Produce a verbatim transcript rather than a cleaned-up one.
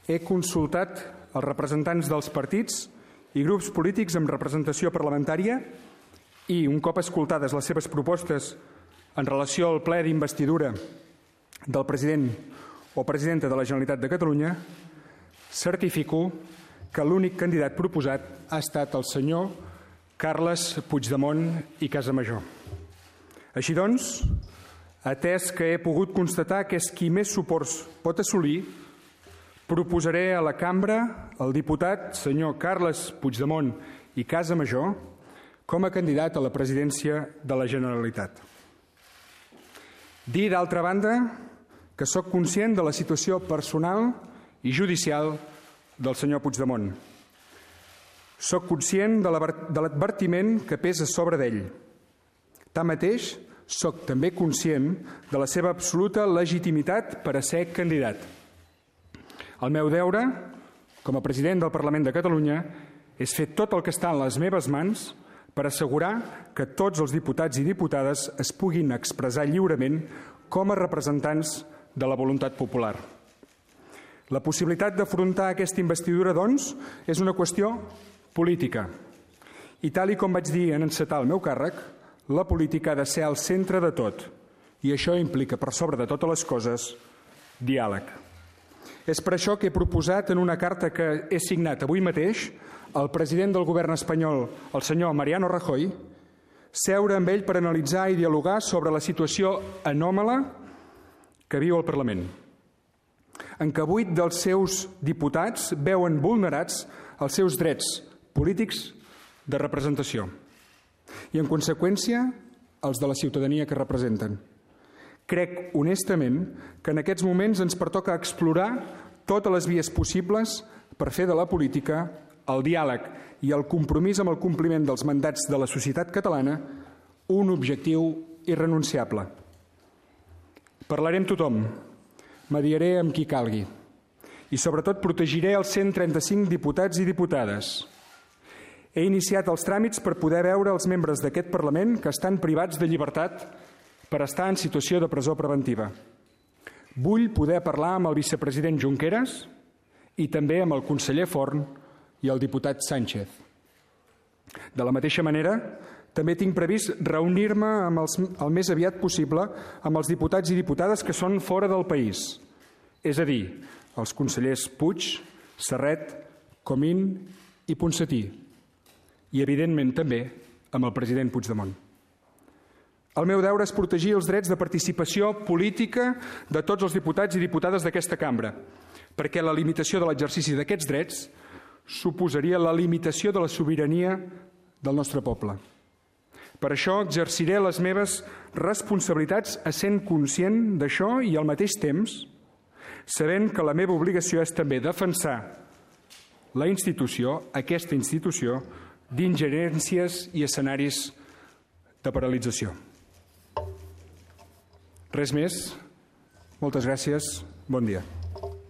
He consultat els representants dels partits i grups polítics amb representació parlamentària i, un cop escoltades les seves propostes en relació al ple d'investidura del president o presidenta de la Generalitat de Catalunya, certifico que l'únic candidat proposat ha estat el senyor Carles Puigdemont i Casamajó. Així doncs, atès que he pogut constatar que és qui més suports pot assolir, proposaré a la cambra el diputat senyor Carles Puigdemont i Casamajó com a candidat a la presidència de la Generalitat. Dir, d'altra banda, que sóc conscient de la situació personal i judicial del senyor Puigdemont. Sóc conscient de l'advertiment que pesa sobre d'ell. Tanmateix, sóc també conscient de la seva absoluta legitimitat per a ser candidat. El meu deure, com a president del Parlament de Catalunya, és fer tot el que està en les meves mans per assegurar que tots els diputats i diputades es puguin expressar lliurement com a representants de la voluntat popular. La possibilitat d'afrontar aquesta investidura, doncs, és una qüestió política. I tal i com vaig dir en encetar el meu càrrec, la política ha de ser al centre de tot, i això implica, per sobre de totes les coses, diàleg. És per això que he proposat en una carta que he signat avui mateix al president del govern espanyol, el senyor Mariano Rajoy, seure amb ell per analitzar i dialogar sobre la situació anòmala que viu el Parlament, en què vuit dels seus diputats veuen vulnerats els seus drets polítics de representació i, en conseqüència, els de la ciutadania que representen. Crec, honestament, que en aquests moments ens pertoca explorar totes les vies possibles per fer de la política, el diàleg i el compromís amb el compliment dels mandats de la societat catalana un objectiu irrenunciable. Parlaré amb tothom, mediaré amb qui calgui i, sobretot, protegiré els cent trenta-cinc diputats i diputades. He iniciat els tràmits per poder veure els membres d'aquest Parlament que estan privats de llibertat per estar en situació de presó preventiva. Vull poder parlar amb el vicepresident Junqueras i també amb el conseller Forn i el diputat Sánchez. De la mateixa manera, també tinc previst reunir-me amb els, el més aviat possible amb els diputats i diputades que són fora del país, és a dir, els consellers Puig, Serret, Comín i Ponsatí, i, evidentment, també amb el president Puigdemont. El meu deure és protegir els drets de participació política de tots els diputats i diputades d'aquesta cambra, perquè la limitació de l'exercici d'aquests drets suposaria la limitació de la sobirania del nostre poble. Per això exerciré les meves responsabilitats essent conscient d'això i, al mateix temps, sabent que la meva obligació és també defensar la institució, aquesta institució, d'ingerències i escenaris de paralització. Res més. Moltes gràcies. Bon dia.